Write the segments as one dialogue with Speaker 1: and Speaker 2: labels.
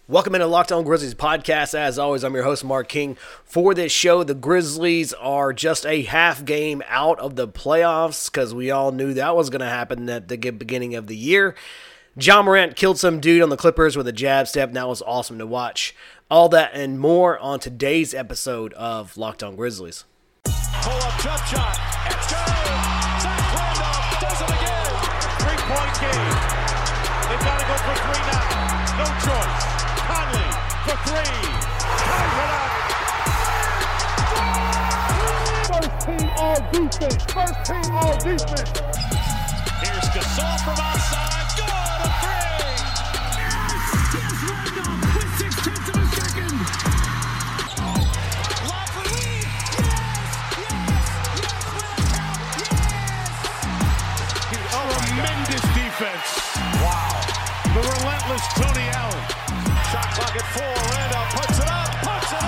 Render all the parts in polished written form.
Speaker 1: Welcome into Locked On Grizzlies podcast. As always, I'm your host, Mark King. For this show, the Grizzlies are just a half game out of the playoffs because we all knew that was going to happen at the beginning of the year. Ja Morant killed some dude on the Clippers with a jab step, and that was awesome to watch. All that and more on today's episode of Locked On Grizzlies.
Speaker 2: Pull-up jump shot. It's good. Zach Randolph does it again. Three-point game. They've got to go for three now. No choice. Conley for three. Ties it up.
Speaker 3: First team all defense. First team all defense.
Speaker 2: Here's Gasol from outside. Good. A three.
Speaker 3: Yes, Randolph with 6/10 of a second.
Speaker 2: Lob for Lee. Yes. Tremendous defense. Wow. The relentless Tony Allen. Shot clock at 4. Randolph puts it up.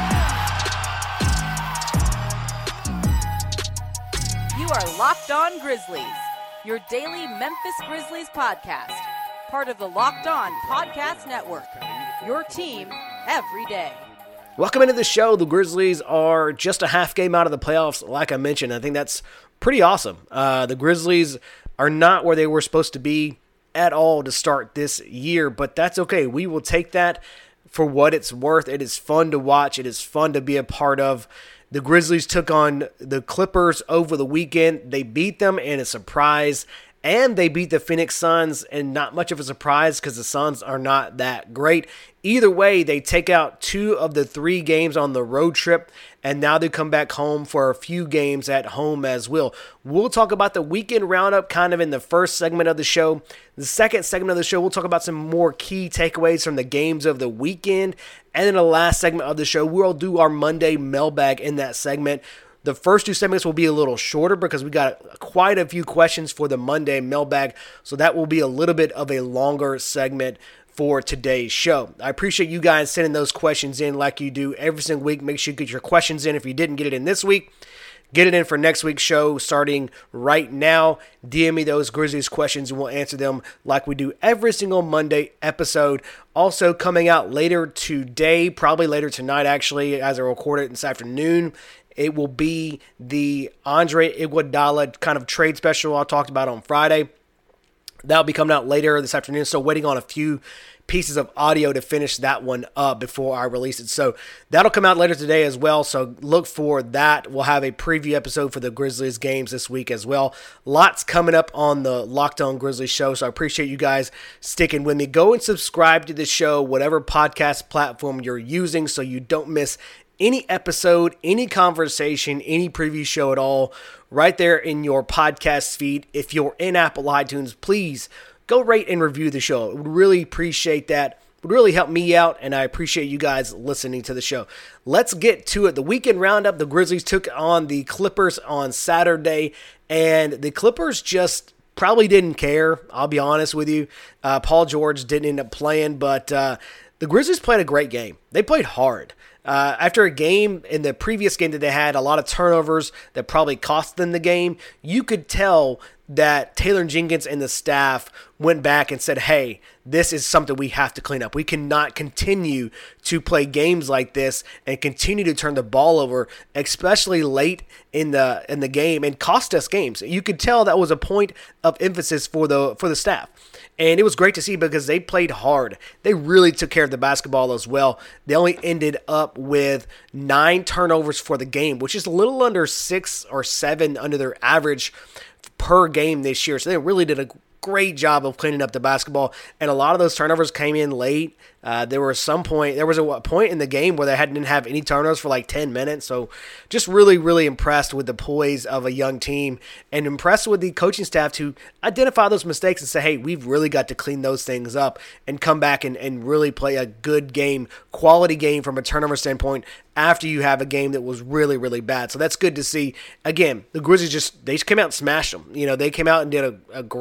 Speaker 2: Puts it in.
Speaker 4: You are Locked On Grizzlies, your daily Memphis Grizzlies podcast. Part of the Locked On Podcast Network, your team every day.
Speaker 1: Welcome into the show. The Grizzlies are just a half game out of the playoffs. Like I mentioned, I think that's pretty awesome. The Grizzlies are not where they were supposed to be at all to start this year, but that's okay. We will take that for what it's worth. It is fun to watch. It is fun to be a part of. The Grizzlies took on the Clippers over the weekend. They beat them in a surprise, and they beat the Phoenix Suns, and not much of a surprise because the Suns are not that great. Either way, they take out 2 of the 3 games on the road trip, and now they come back home for a few games at home as well. We'll talk about the weekend roundup kind of in the first segment of the show. The second segment of the show, we'll talk about some more key takeaways from the games of the weekend. And in the last segment of the show, we'll do our Monday mailbag in that segment. The first 2 segments will be a little shorter because we got quite a few questions for the Monday mailbag, so that will be a little bit of a longer segment for today's show. I appreciate you guys sending those questions in like you do every single week. Make sure you get your questions in. If you didn't get it in this week, get it in for next week's show starting right now. DM me those Grizzlies questions and we'll answer them like we do every single Monday episode. Also coming out later today, probably later tonight actually, as I record it this afternoon, it will be the Andre Iguodala kind of trade special I talked about on Friday. That'll be coming out later this afternoon, so waiting on a few pieces of audio to finish that one up before I release it. So that'll come out later today as well, so look for that. We'll have a preview episode for the Grizzlies games this week as well. Lots coming up on the Locked On Grizzlies show, so I appreciate you guys sticking with me. Go and subscribe to the show, whatever podcast platform you're using, so you don't miss any episode, any conversation, any preview show at all, right there in your podcast feed. If you're in Apple iTunes, please go rate and review the show. I would really appreciate that. It would really help me out, and I appreciate you guys listening to the show. Let's get to it. The weekend roundup, the Grizzlies took on the Clippers on Saturday, and the Clippers just probably didn't care. I'll be honest with you. Paul George didn't end up playing, but the Grizzlies played a great game. They played hard. After a game, in the previous game that they had, a lot of turnovers that probably cost them the game, you could tell that Taylor Jenkins and the staff went back and said, hey, this is something we have to clean up. We cannot continue to play games like this and continue to turn the ball over, especially late in the game, and cost us games. You could tell that was a point of emphasis for the staff. And it was great to see because they played hard. They really took care of the basketball as well. They only ended up with 9 turnovers for the game, which is a little under 6 or 7 under their average per game this year. So they really did a great job of cleaning up the basketball, and a lot of those turnovers came in late. There was a point in the game where they didn't have any turnovers for like 10 minutes. So just really, really impressed with the poise of a young team, and impressed with the coaching staff to identify those mistakes and say, hey, we've really got to clean those things up and come back and really play a good game, quality game from a turnover standpoint after you have a game that was really, really bad. So that's good to see. Again, the Grizzlies they just came out and smashed them. They came out and did a great job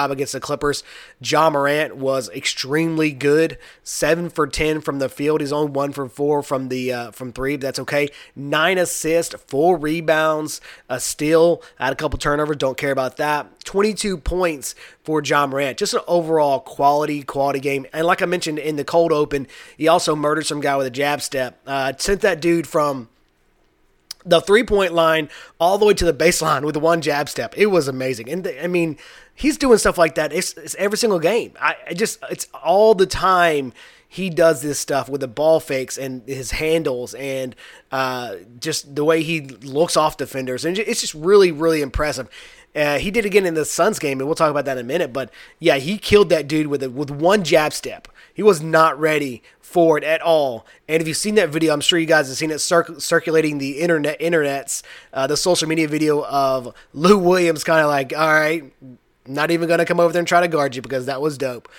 Speaker 1: job against the Clippers. Ja Morant was extremely good. 7 for 10 from the field. He's only 1 for 4 from three. But that's okay. 9 assists, 4 rebounds, a steal. Had a couple turnovers. Don't care about that. 22 points for Ja Morant. Just an overall quality game. And like I mentioned in the cold open, he also murdered some guy with a jab step. Sent that dude from the 3-point line all the way to the baseline with one jab step. It was amazing. And he's doing stuff like that. It's every single game. It's all the time. He does this stuff with the ball fakes and his handles and just the way he looks off defenders. And it's just really, really impressive. He did again in the Suns game, and we'll talk about that in a minute. But, yeah, he killed that dude with one jab step. He was not ready for it at all. And if you've seen that video, I'm sure you guys have seen it circulating the internets, the social media video of Lou Williams kind of like, all right, not even going to come over there and try to guard you because that was dope.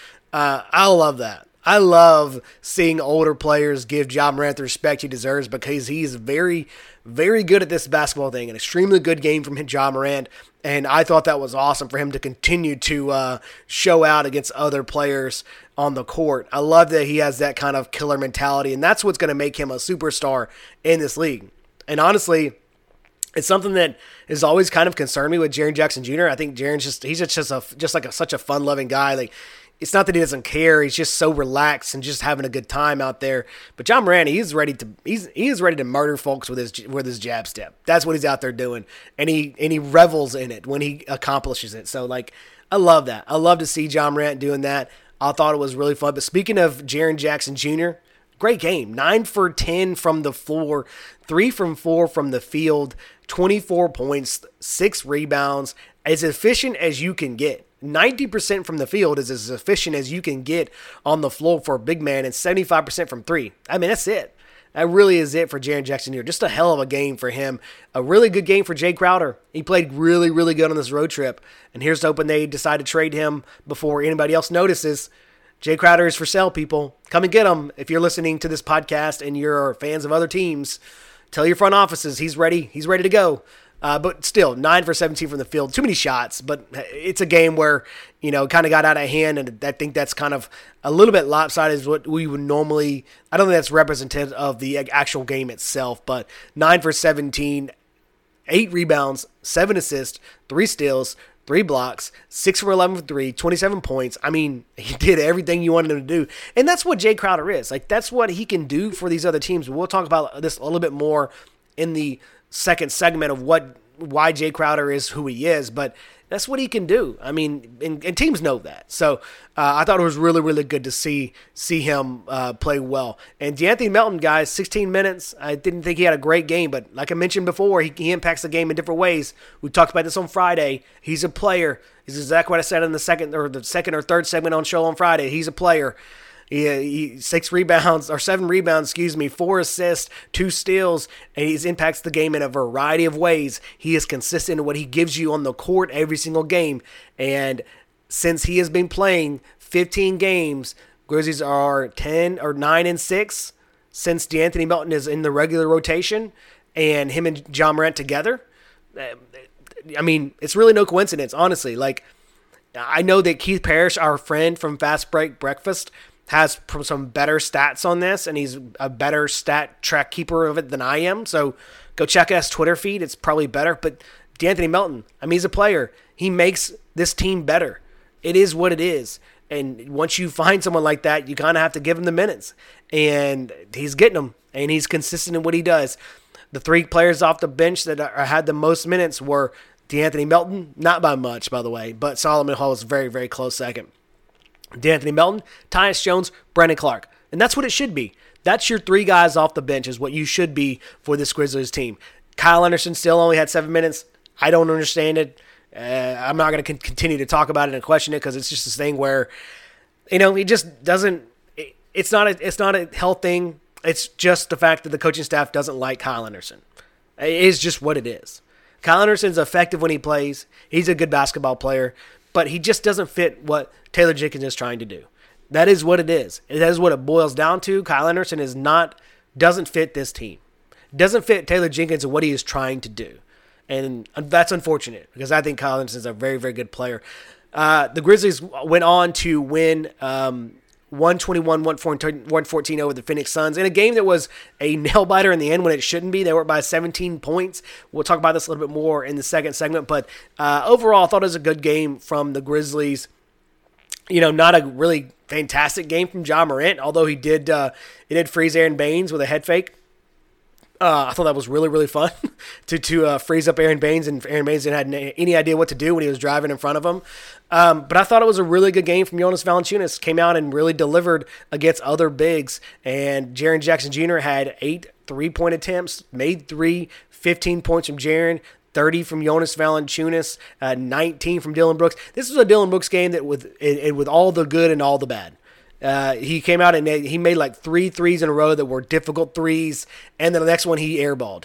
Speaker 1: I love that. I love seeing older players give Ja Morant the respect he deserves because he's very, very good at this basketball thing. An extremely good game from Ja Morant, and I thought that was awesome for him to continue to show out against other players on the court. I love that he has that kind of killer mentality, and that's what's going to make him a superstar in this league. And honestly, it's something that has always kind of concerned me with Jaren Jackson Jr. I think Jaren's such a fun-loving guy. Like, it's not that he doesn't care. He's just so relaxed and just having a good time out there. But Ja Morant, he is ready to murder folks with his jab step. That's what he's out there doing, and he revels in it when he accomplishes it. So I love that. I love to see Ja Morant doing that. I thought it was really fun. But speaking of Jaren Jackson Jr., great game. 9 for 10 from the floor, 3 from 4 from the field, 24 points, 6 rebounds, as efficient as you can get. 90% from the field is as efficient as you can get on the floor for a big man, and 75% from 3. That's it. That really is it for Jaren Jackson Jr. Just a hell of a game for him. A really good game for Jay Crowder. He played really, really good on this road trip. And here's hoping they decide to trade him before anybody else notices. Jay Crowder is for sale, people. Come and get him. If you're listening to this podcast and you're fans of other teams, tell your front offices he's ready. He's ready to go. But still, 9 for 17 from the field. Too many shots, but it's a game where, kind of got out of hand, and I think that's kind of a little bit lopsided is what we would normally – I don't think that's representative of the actual game itself, but 9 for 17, 8 rebounds, 7 assists, 3 steals, 3 blocks, 6 for 11 for 3, 27 points. He did everything you wanted him to do. And that's what Jay Crowder is. That's what he can do for these other teams. We'll talk about this a little bit more in the second segment of why Jay Crowder is who he is, but that's what he can do. And teams know that. So I thought it was really, really good to see him play well. And De'Anthony Melton, guys, 16 minutes. I didn't think he had a great game, but like I mentioned before, he impacts the game in different ways. We talked about this on Friday. He's a player. He's exactly what I said in the second or third segment on show on Friday. He's a player. He 7 rebounds, 4 assists, 2 steals, and he impacts the game in a variety of ways. He is consistent in what he gives you on the court every single game. And since he has been playing 15 games, Grizzlies are 9-6 since De'Anthony Melton is in the regular rotation, and him and Ja Morant together. It's really no coincidence, honestly. I know that Keith Parrish, our friend from Fast Break Breakfast, has some better stats on this, and he's a better stat track keeper of it than I am. So go check his Twitter feed. It's probably better. But De'Anthony Melton, he's a player. He makes this team better. It is what it is. And once you find someone like that, you kind of have to give him the minutes. And he's getting them, and he's consistent in what he does. The 3 players off the bench that had the most minutes were De'Anthony Melton, not by much, by the way, but Solomon Hall was very, very close second. De'Anthony Melton, Tyus Jones, Brandon Clark. And that's what it should be. That's your 3 guys off the bench is what you should be for this Grizzlies team. Kyle Anderson still only had 7 minutes. I don't understand it. I'm not going to continue to talk about it and question it because it's just this thing where, he just doesn't – it's not a health thing. It's just the fact that the coaching staff doesn't like Kyle Anderson. It is just what it is. Kyle Anderson's effective when he plays. He's a good basketball player. But he just doesn't fit what Taylor Jenkins is trying to do. That is what it is. That is what it boils down to. Kyle Anderson doesn't fit this team. Doesn't fit Taylor Jenkins and what he is trying to do. And that's unfortunate because I think Kyle Anderson is a very, very good player. The Grizzlies went on to win 121-114 over the Phoenix Suns in a game that was a nail-biter in the end when it shouldn't be. They were up by 17 points. We'll talk about this a little bit more in the second segment, but overall I thought it was a good game from the Grizzlies. Not a really fantastic game from Ja Morant, although he did freeze Aaron Baines with a head fake. I thought that was really, really fun to freeze up Aaron Baines, and Aaron Baines didn't have any idea what to do when he was driving in front of him. But I thought it was a really good game from Jonas Valanciunas. Came out and really delivered against other bigs, and Jaren Jackson Jr. had 8 3-point attempts, made 3, 15 points from Jaren, 30 from Jonas Valanciunas, 19 from Dillon Brooks. This was a Dillon Brooks game that with all the good and all the bad. He came out and he made like 3 threes in a row that were difficult threes, and then the next one he airballed.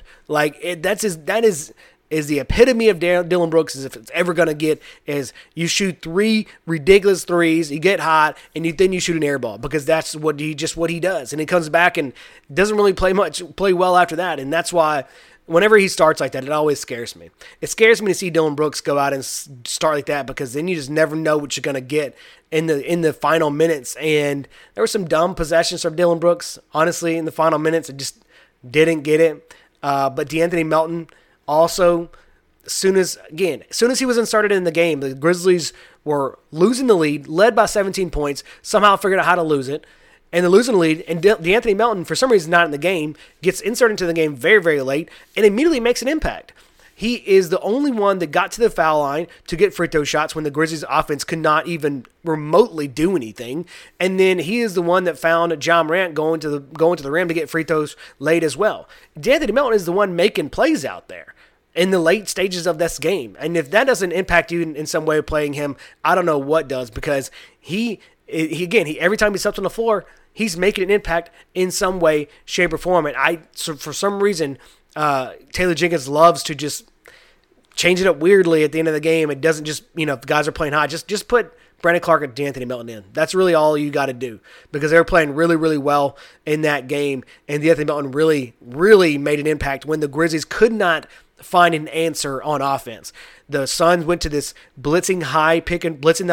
Speaker 1: That is the epitome of Dillon Brooks. Is if it's ever gonna get is you shoot 3 ridiculous threes, you get hot, and then you shoot an airball because that's what he does. And he comes back and doesn't really play well after that, and that's why. Whenever he starts like that, it always scares me. It scares me to see Dillon Brooks go out and start like that because then you just never know what you're going to get in the final minutes. And there were some dumb possessions from Dillon Brooks, honestly, in the final minutes. I just didn't get it. But DeAnthony Melton also, as soon as he was inserted in the game, the Grizzlies were losing the lead, led by 17 points, somehow figured out how to lose it. And they're losing the lead, and DeAnthony Melton, for some reason not in the game, gets inserted into the game very, very late, and immediately makes an impact. He is the only one that got to the foul line to get free throw shots when the Grizzlies offense could not even remotely do anything. And then he is the one that found Ja Morant going to the rim to get free throws late as well. DeAnthony Melton is the one making plays out there in the late stages of this game. And if that doesn't impact you in some way playing him, I don't know what does, because he every time he steps on the floor, he's making an impact in some way, shape, or form. And for some reason, Taylor Jenkins loves to just change it up weirdly at the end of the game. It doesn't just, if the guys are playing hot, just put Brandon Clark and DeAnthony Melton in. That's really all you got to do, because they were playing really, really well in that game. And DeAnthony Melton really, really made an impact when the Grizzlies could not find an answer on offense. The Suns went to this blitzing the high pick,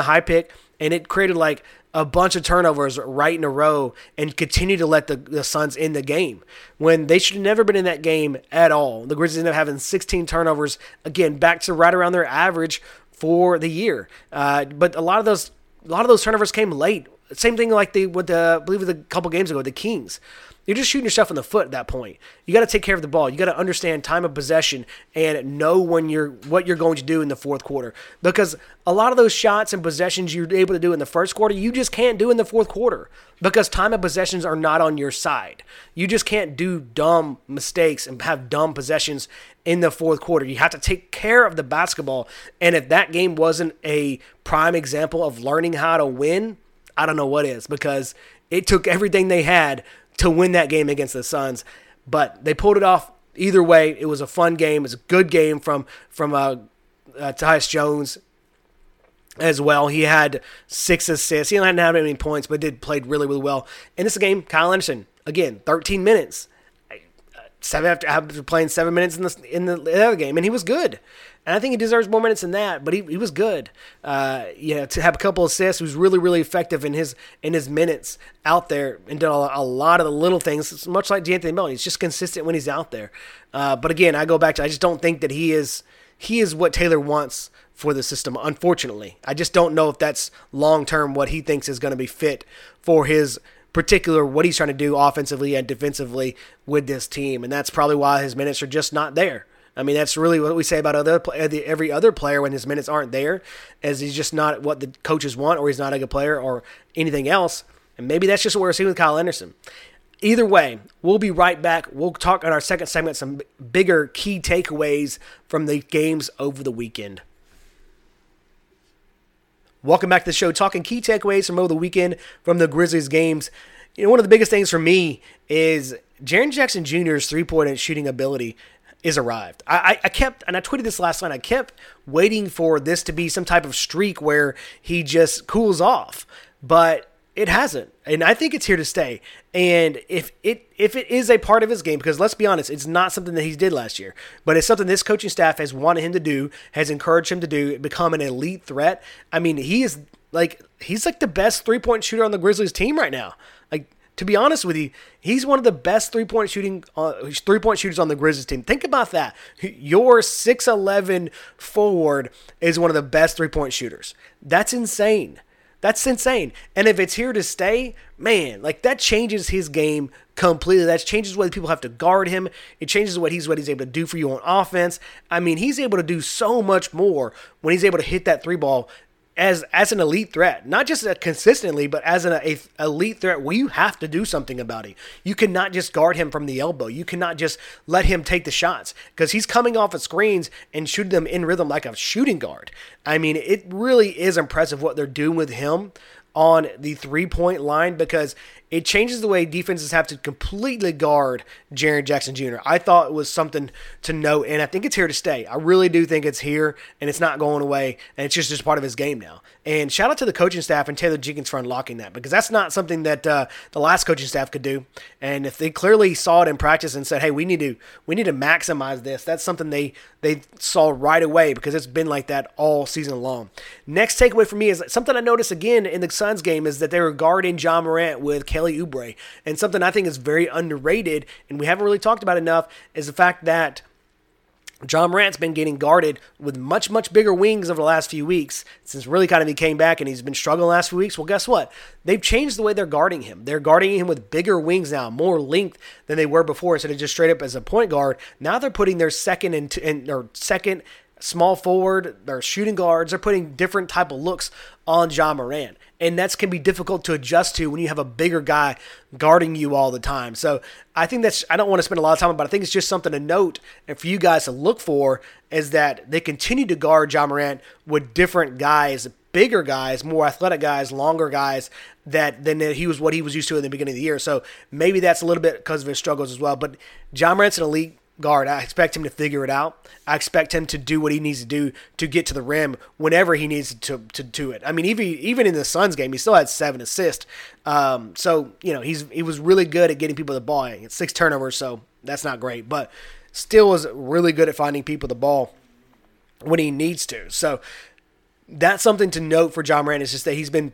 Speaker 1: and it created like a bunch of turnovers right in a row and continue to let the Suns in the game when they should have never been in that game at all. The Grizzlies ended up having 16 turnovers, again, back to right around their average for the year. But a lot of those turnovers came late. Same thing like I believe it was a couple games ago, the Kings. You're just shooting yourself in the foot at that point. You got to take care of the ball. You got to understand time of possession and know what you're going to do in the fourth quarter. Because a lot of those shots and possessions you're able to do in the first quarter, you just can't do in the fourth quarter because time of possessions are not on your side. You just can't do dumb mistakes and have dumb possessions in the fourth quarter. You have to take care of the basketball. And if that game wasn't a prime example of learning how to win, I don't know what is, because it took everything they had to win that game against the Suns, but they pulled it off either way. It was a fun game. It was a good game from Tyus Jones as well. He had 6 assists. He didn't have many points, but played really, really well. In this game, Kyle Anderson, again, 13 minutes. After playing 7 minutes in the other game, and he was good. And I think he deserves more minutes than that, but he was good. To have a couple assists, he was really, really effective in his minutes out there and did a lot of the little things. It's much like DeAnthony Melton, he's just consistent when he's out there. But again, I go back to I just don't think that he is what Taylor wants for the system. Unfortunately, I just don't know if that's long term what he thinks is going to be fit for his particular what he's trying to do offensively and defensively with this team, and that's probably why his minutes are just not there. I mean, that's really what we say about every other player when his minutes aren't there, as he's just not what the coaches want, or he's not a good player, or anything else. And maybe that's just what we're seeing with Kyle Anderson. Either way, we'll be right back. We'll talk in our second segment some bigger key takeaways from the games over the weekend. Welcome back to the show, talking key takeaways from over the weekend from the Grizzlies games. One of the biggest things for me is Jaren Jackson Jr.'s three-point shooting ability is arrived. I kept, and I tweeted this last night, I kept waiting for this to be some type of streak where he just cools off. But It hasn't, and I think it's here to stay. And if it is a part of his game, because let's be honest, it's not something that he did last year, but it's something this coaching staff has wanted him to do, has encouraged him to do, become an elite threat. I mean, he's like the best 3-point shooter on the Grizzlies team right now. Like, to be honest with you, he's one of the best 3-point shooters on the Grizzlies team. Think about that. Your 6'11" forward is one of the best 3-point shooters. That's insane. That's insane. And if it's here to stay, man, like that changes his game completely. That changes whether people have to guard him. It changes what he's able to do for you on offense. I mean, he's able to do so much more when he's able to hit that 3 ball as an elite threat. Not just consistently, but as an elite threat where you have to do something about it. You cannot just guard him from the elbow. You cannot just let him take the shots because he's coming off of screens and shooting them in rhythm like a shooting guard. I mean, it really is impressive what they're doing with him on the 3-point line because it changes the way defenses have to completely guard Jaren Jackson Jr. I thought it was something to note, and I think it's here to stay. I really do think it's here, and it's not going away, and it's just part of his game now. And shout out to the coaching staff and Taylor Jenkins for unlocking that because that's not something that the last coaching staff could do. And if they clearly saw it in practice and said, hey, we need to maximize this, that's something they saw right away because it's been like that all season long. Next takeaway for me is something I noticed again in the Suns game is that they were guarding Ja Morant with Kelly Oubre. And something I think is very underrated and we haven't really talked about enough is the fact that Ja Morant's been getting guarded with much, much bigger wings over the last few weeks since really kind of he came back and he's been struggling the last few weeks. Well, guess what? They've changed the way they're guarding him. They're guarding him with bigger wings now, more length than they were before instead of just straight up as a point guard. Now they're putting their second small forward, their shooting guards. They're putting different type of looks on Ja Morant. And that can be difficult to adjust to when you have a bigger guy guarding you all the time. So I think I don't want to spend a lot of time on it, but I think it's just something to note and for you guys to look for is that they continue to guard Ja Morant with different guys, bigger guys, more athletic guys, longer guys than he was what he was used to in the beginning of the year. So maybe that's a little bit because of his struggles as well. But Ja Morant's an elite guard. I expect him to figure it out. I expect him to do what he needs to do to get to the rim whenever he needs to do it. I mean, even in the Suns game, he still had 7 assists. So, you know, he was really good at getting people the ball. He had 6 turnovers, so that's not great. But still was really good at finding people the ball when he needs to. So that's something to note for Ja Morant is just that he's been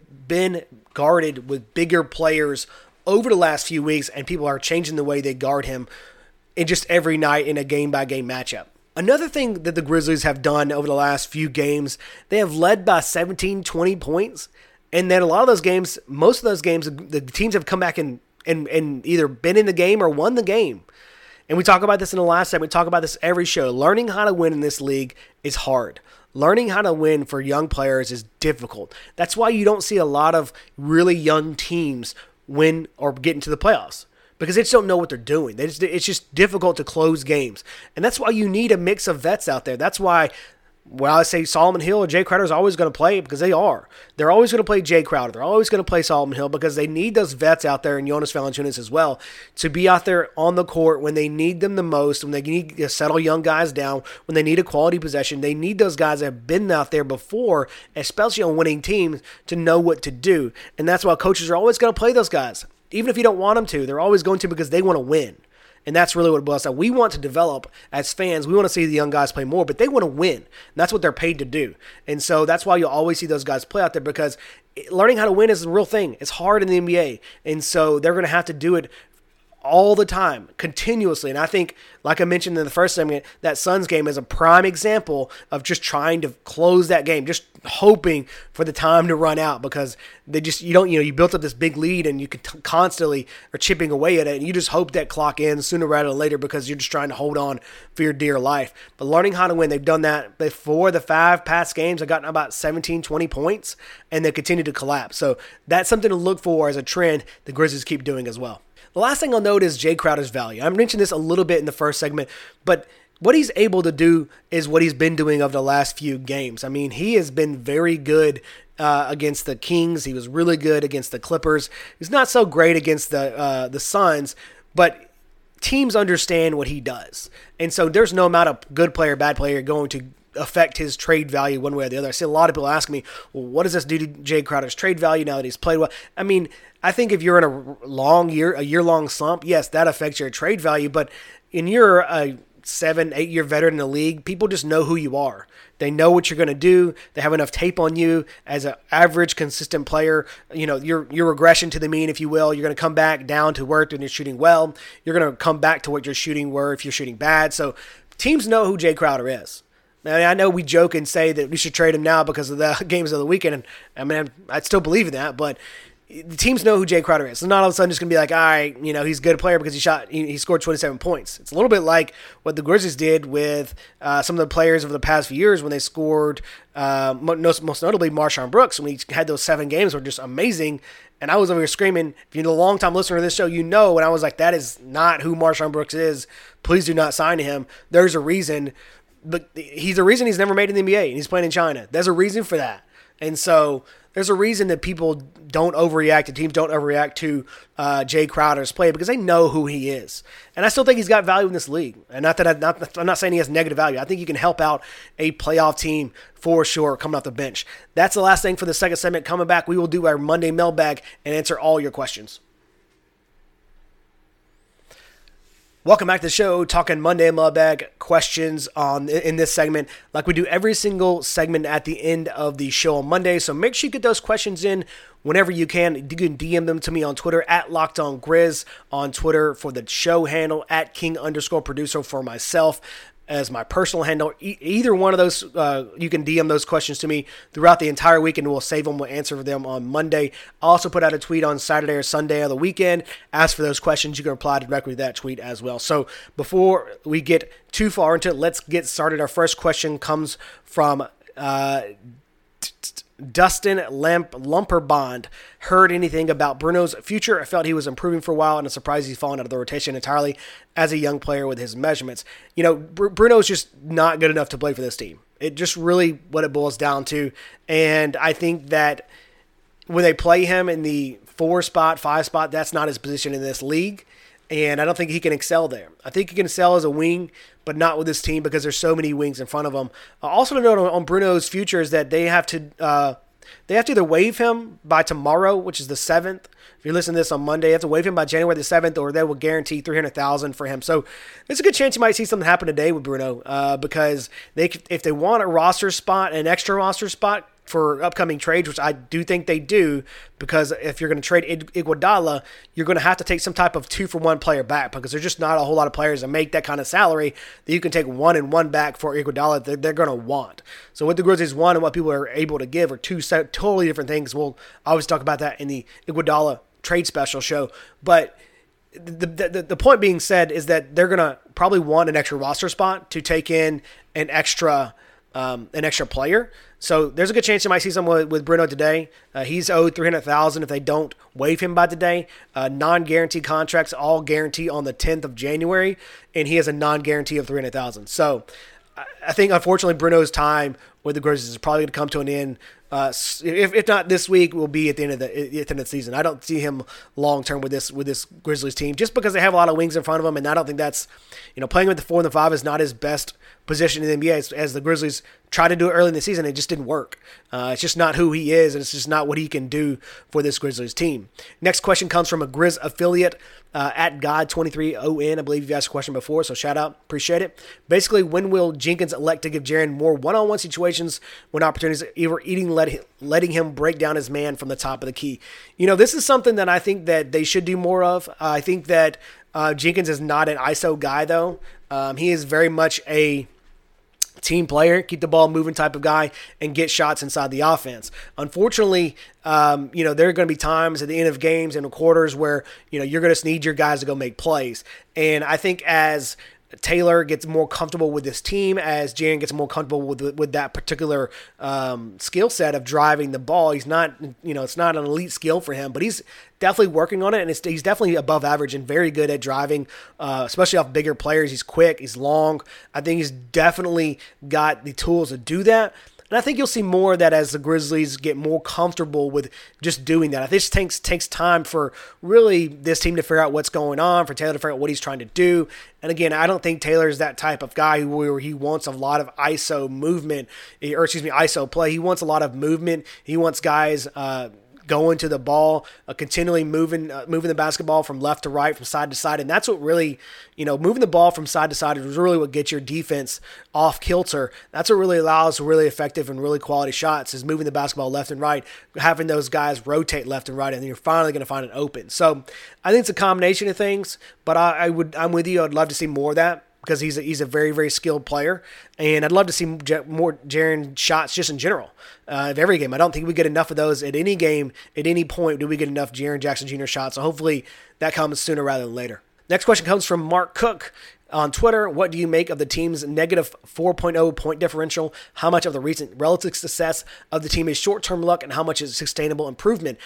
Speaker 1: guarded with bigger players over the last few weeks, and people are changing the way they guard him in just every night in a game-by-game matchup. Another thing that the Grizzlies have done over the last few games, they have led by 17, 20 points, and then a lot of those games, most of those games, the teams have come back and either been in the game or won the game. And we talk about this in the last segment. We talk about this every show. Learning how to win in this league is hard. Learning how to win for young players is difficult. That's why you don't see a lot of really young teams win or get into the playoffs. Because they just don't know what they're doing. It's just difficult to close games. And that's why you need a mix of vets out there. That's why, I say Solomon Hill or Jay Crowder is always going to play because they are. They're always going to play Jay Crowder. They're always going to play Solomon Hill because they need those vets out there and Jonas Valanciunas as well to be out there on the court when they need them the most, when they need to settle young guys down, when they need a quality possession. They need those guys that have been out there before, especially on winning teams, to know what to do. And that's why coaches are always going to play those guys. Even if you don't want them to, they're always going to because they want to win. And that's really what it boils down. We want to develop as fans. We want to see the young guys play more, but they want to win. And that's what they're paid to do. And so that's why you'll always see those guys play out there because learning how to win is a real thing. It's hard in the NBA. And so they're going to have to do it all the time, continuously. And I think, like I mentioned in the first segment, that Suns game is a prime example of just trying to close that game, just hoping for the time to run out because you built up this big lead and you constantly are chipping away at it and you just hope that clock ends sooner rather than later because you're just trying to hold on for your dear life. But learning how to win, they've done that before the 5 past games. They've gotten about 17, 20 points and they continue to collapse. So that's something to look for as a trend the Grizzlies keep doing as well. The last thing I'll note is Jay Crowder's value. I mentioned this a little bit in the first segment, but what he's able to do is what he's been doing over the last few games. I mean, he has been very good against the Kings. He was really good against the Clippers. He's not so great against the Suns, but teams understand what he does. And so there's no amount of good player, bad player going to affect his trade value one way or the other. I see a lot of people asking me, well, what does this do to Jay Crowder's trade value now that he's played well? I mean, I think if you're in a year-long slump, yes, that affects your trade value. But in you're a 7-8 year veteran in the league, people just know who you are. They know what you're going to do. They have enough tape on you as an average, consistent player. You know, your regression to the mean, if you will. You're going to come back down to work when you're shooting well. You're going to come back to what your shooting were if you're shooting bad. So teams know who Jay Crowder is. I know we joke and say that we should trade him now because of the games of the weekend. And I mean, I still believe in that, but the teams know who Jay Crowder is. So not all of a sudden just going to be like, all right, you know, he's a good player because he scored 27 points. It's a little bit like what the Grizzlies did with some of the players over the past few years when they scored, most notably Marshawn Brooks, when he had those 7 games were just amazing. And I was over here screaming, if you're a long-time listener to this show, you know, and I was like, that is not who Marshawn Brooks is. Please do not sign him. There's a reason, but he's the reason he's never made it in the NBA, and he's playing in China. There's a reason for that. And so there's a reason that people don't overreact, and teams don't overreact to Jay Crowder's play because they know who he is. And I still think he's got value in this league. And I'm not saying he has negative value. I think he can help out a playoff team for sure coming off the bench. That's the last thing for the second segment. Coming back, we will do our Monday mailbag and answer all your questions. Welcome back to the show, talking Monday Mailbag questions in this segment, like we do every single segment at the end of the show on Monday. So make sure you get those questions in whenever you can. You can DM them to me on Twitter at LockedOnGrizz, on Twitter for the show handle at King_producer for myself as my personal handle. Either one of those, you can DM those questions to me throughout the entire week, and we'll save them. We'll answer them on Monday. I'll also put out a tweet on Saturday or Sunday of the weekend. Ask for those questions. You can reply directly to that tweet as well. So before we get too far into it, let's get started. Our first question comes from Dustin Lumperbond. Heard anything about Bruno's future? I felt he was improving for a while, and I'm surprised he's fallen out of the rotation entirely as a young player with his measurements. You know, Bruno's just not good enough to play for this team. It just really what it boils down to. And I think that when they play him in the 4 spot, 5 spot, that's not his position in this league. And I don't think he can excel there. I think he can excel as a wing, but not with this team because there's so many wings in front of him. Also to note on Bruno's future is that they have to either waive him by tomorrow, which is the 7th. If you're listening to this on Monday, they have to waive him by January the 7th, or they will guarantee $300,000 for him. So there's a good chance you might see something happen today with Bruno because if they want a roster spot, an extra roster spot for upcoming trades, which I do think they do, because if you're going to trade Iguodala, you're going to have to take some type of 2-for-1 player back because there's just not a whole lot of players that make that kind of salary that you can take 1 and 1 back for Iguodala that they're going to want. So what the Grizzlies want and what people are able to give are two totally different things. We'll always talk about that in the Iguodala trade special show. But the point being said is that they're going to probably want an extra roster spot to take in an extra player. So there's a good chance you might see someone with Bruno today. He's owed $300,000 if they don't waive him by today. Non-guaranteed contracts all guarantee on the 10th of January, and he has a non-guarantee of $300,000. So I think, unfortunately, Bruno's time with the Grizzlies is probably going to come to an end. If not this week, will be at the end of the season. I don't see him long term with this Grizzlies team, just because they have a lot of wings in front of them, and I don't think that's, playing with the 4 and the 5 is not his best position in the NBA. As the Grizzlies tried to do it early in the season, it just didn't work. It's just not who he is, and it's just not what he can do for this Grizzlies team. Next question comes from a Grizz affiliate at God23ON. I believe you've asked a question before, so shout out. Appreciate it. Basically, when will Jenkins elect to give Jaren more one-on-one situations when opportunities letting him break down his man from the top of the key? This is something that I think that they should do more of. I think that Jenkins is not an ISO guy, though. He is very much a team player, keep the ball moving type of guy, and get shots inside the offense. Unfortunately, there are going to be times at the end of games and quarters where, you're going to need your guys to go make plays. And I think as Taylor gets more comfortable with this team, as Jaren gets more comfortable with that particular skill set of driving the ball, he's not, it's not an elite skill for him, but he's definitely working on it, and he's definitely above average and very good at driving, especially off bigger players. He's quick, he's long. I think he's definitely got the tools to do that. And I think you'll see more of that as the Grizzlies get more comfortable with just doing that. I think it takes time for really this team to figure out what's going on, for Taylor to figure out what he's trying to do. And again, I don't think Taylor's that type of guy where he wants a lot of ISO movement, ISO play. He wants a lot of movement. He wants guys going to the ball, continually moving the basketball from left to right, from side to side. And that's what really, moving the ball from side to side is really what gets your defense off kilter. That's what really allows really effective and really quality shots, is moving the basketball left and right, having those guys rotate left and right, and then you're finally going to find an open. So I think it's a combination of things, but I'm with you. I'd love to see more of that, because he's a very, very skilled player. And I'd love to see more Jaren shots just in general of every game. I don't think we get enough of those at any game. At any point do we get enough Jaren Jackson Jr. shots. So hopefully that comes sooner rather than later. Next question comes from Mark Cook on Twitter. What do you make of the team's negative 4.0 point differential? How much of the recent relative success of the team is short-term luck, and how much is sustainable improvement?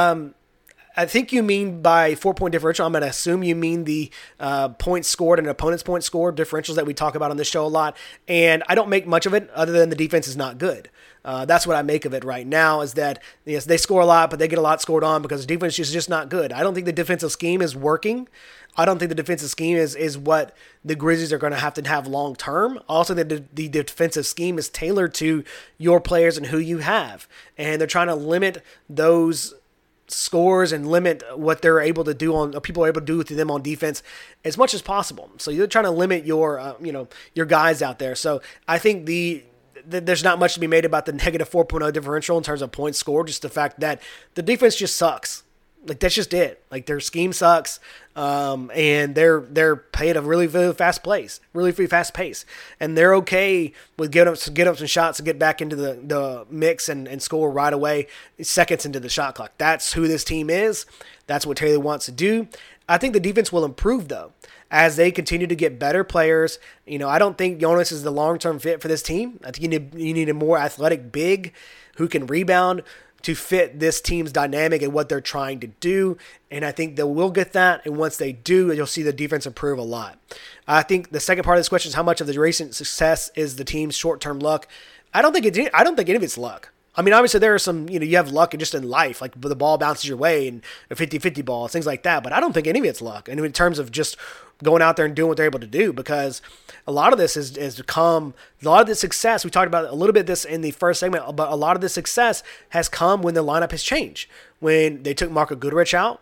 Speaker 1: I think you mean by 4-point differential, I'm going to assume you mean the points scored and opponent's points scored differentials that we talk about on this show a lot. And I don't make much of it other than the defense is not good. That's what I make of it right now, is that yes, they score a lot, but they get a lot scored on because the defense is just not good. I don't think the defensive scheme is working. I don't think the defensive scheme is what the Grizzlies are going to have long term. Also, the defensive scheme is tailored to your players and who you have. And they're trying to limit those scores and limit what they're able to do people are able to do to them on defense as much as possible. So you're trying to limit your your guys out there. So I think there's not much to be made about the negative 4.0 differential in terms of points scored. Just the fact that the defense just sucks. Like, that's just it. Like, their scheme sucks, and they're playing a really, really fast pace, and they're okay with get up some shots and get back into the mix and score right away, seconds into the shot clock. That's who this team is. That's what Taylor wants to do. I think the defense will improve, though, as they continue to get better players. I don't think Jonas is the long-term fit for this team. I think you need a more athletic big who can rebound to fit this team's dynamic and what they're trying to do. And I think they will get that. And once they do, you'll see the defense improve a lot. I think the second part of this question is how much of the recent success is the team's short-term luck. I don't think any of it's luck. I mean, obviously there are some, you have luck just in life, like the ball bounces your way and a 50-50 ball, things like that. But I don't think any of it's luck. And in terms of just going out there and doing what they're able to do, because a lot of this has come, a lot of the success, we talked about a little bit this in the first segment, but a lot of the success has come when the lineup has changed. When they took Marko Guduric out,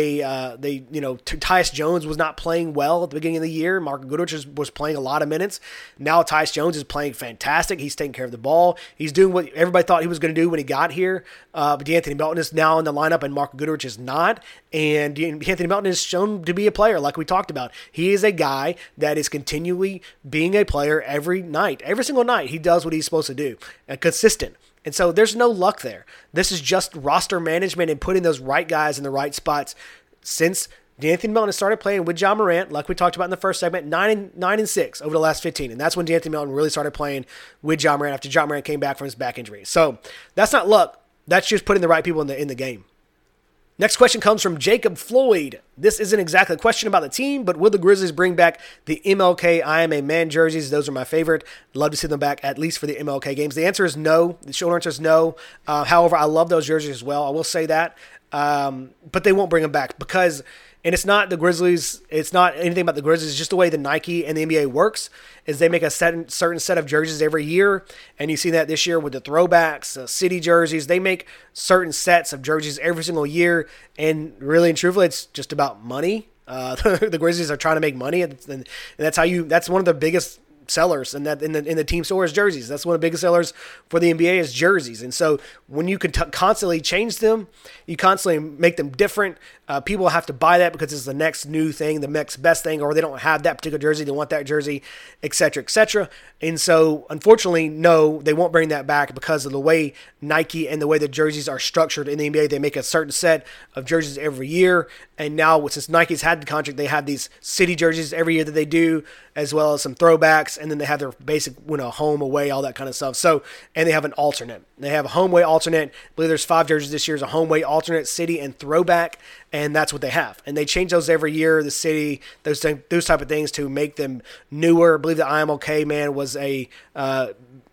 Speaker 1: Tyus Jones was not playing well at the beginning of the year. Marko Guduric was playing a lot of minutes. Now Tyus Jones is playing fantastic. He's taking care of the ball. He's doing what everybody thought he was going to do when he got here. But DeAnthony Melton is now in the lineup, and Marko Guduric is not. And DeAnthony Melton is shown to be a player, like we talked about. He is a guy that is continually being a player every night. Every single night, he does what he's supposed to do. Consistent. And so there's no luck there. This is just roster management and putting those right guys in the right spots. Since DeAnthony Melton has started playing with Ja Morant, like we talked about in the first segment, 9-6 over the last 15. And that's when DeAnthony Melton really started playing with Ja Morant after Ja Morant came back from his back injury. So that's not luck. That's just putting the right people in the game. Next question comes from Jacob Floyd. This isn't exactly a question about the team, but will the Grizzlies bring back the MLK I Am a Man jerseys? Those are my favorite. I'd love to see them back, at least for the MLK games. The answer is no. The short answer is no. However, I love those jerseys as well. I will say that. But they won't bring them back because, and it's not the Grizzlies, it's not anything about the Grizzlies, it's just the way the Nike and the NBA works, is they make a certain set of jerseys every year, and you see that this year with the throwbacks, city jerseys. They make certain sets of jerseys every single year, and really and truthfully, it's just about money. The Grizzlies are trying to make money, and that's one of the biggest sellers in the team stores, jerseys. That's one of the biggest sellers for the NBA is jerseys. And so when you can constantly change them, you constantly make them different. People have to buy that because it's the next new thing, the next best thing, or they don't have that particular jersey. They want that jersey, et cetera, et cetera. And so unfortunately, no, they won't bring that back because of the way Nike and the way the jerseys are structured in the NBA. They make a certain set of jerseys every year. And now since Nike's had the contract, they have these city jerseys every year that they do, as well as some throwbacks. And then they have their basic, home, away, all that kind of stuff. So, and they have an alternate. They have a home, away, alternate. I believe there's 5 jerseys this year. There's a home, away, alternate, city, and throwback. And that's what they have. And they change those every year, the city, those type of things to make them newer. I believe the I Am OK Man was a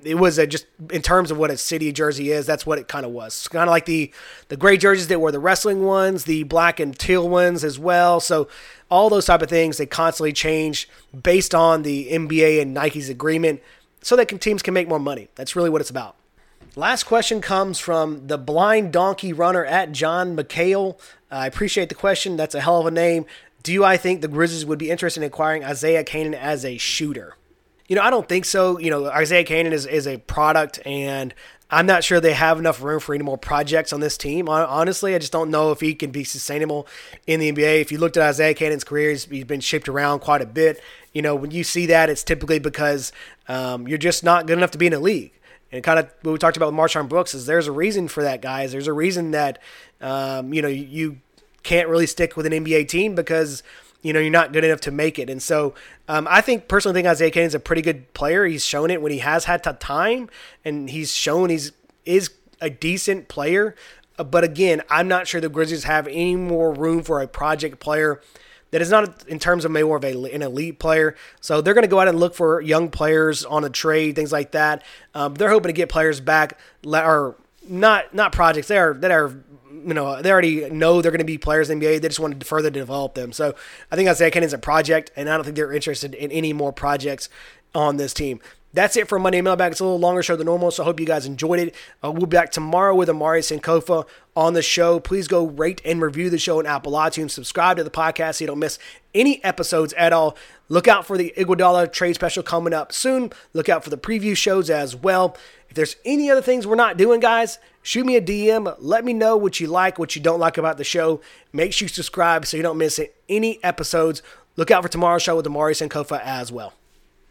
Speaker 1: it was just in terms of what a city jersey is, that's what it kind of was. It's kind of like the gray jerseys that were the wrestling ones, the black and teal ones as well. So all those type of things, they constantly change based on the NBA and Nike's agreement so that teams can make more money. That's really what it's about. Last question comes from the Blind Donkey Runner at John McHale. I appreciate the question. That's a hell of a name. Do I think the Grizzlies would be interested in acquiring Isaiah Canaan as a shooter? I don't think so. Isaiah Canaan is a product, and I'm not sure they have enough room for any more projects on this team. Honestly, I just don't know if he can be sustainable in the NBA. If you looked at Isaiah Canaan's career, he's been shipped around quite a bit. When you see that, it's typically because you're just not good enough to be in the league. And kind of what we talked about with Marshawn Brooks is there's a reason for that, guys. There's a reason that, you can't really stick with an NBA team because, you're not good enough to make it. And so I personally think Isaiah Canaan is a pretty good player. He's shown it when he has had time, and he's shown is a decent player. But again, I'm not sure the Grizzlies have any more room for a project player that is not in terms of more of an elite player. So they're going to go out and look for young players on a trade, things like that. They're hoping to get players back, or not projects. They already know they're going to be players in the NBA. They just want to further develop them. So I think Isaiah Canaan is a project, and I don't think they're interested in any more projects on this team. That's it for Monday Mailbag. It's a little longer show than normal, so I hope you guys enjoyed it. We'll be back tomorrow with Amari Sankofa on the show. Please go rate and review the show on Apple iTunes. Subscribe to the podcast so you don't miss any episodes at all. Look out for the Iguodala trade special coming up soon. Look out for the preview shows as well. If there's any other things we're not doing, guys, shoot me a DM. Let me know what you like, what you don't like about the show. Make sure you subscribe so you don't miss any episodes. Look out for tomorrow's show with Amari Sankofa as well.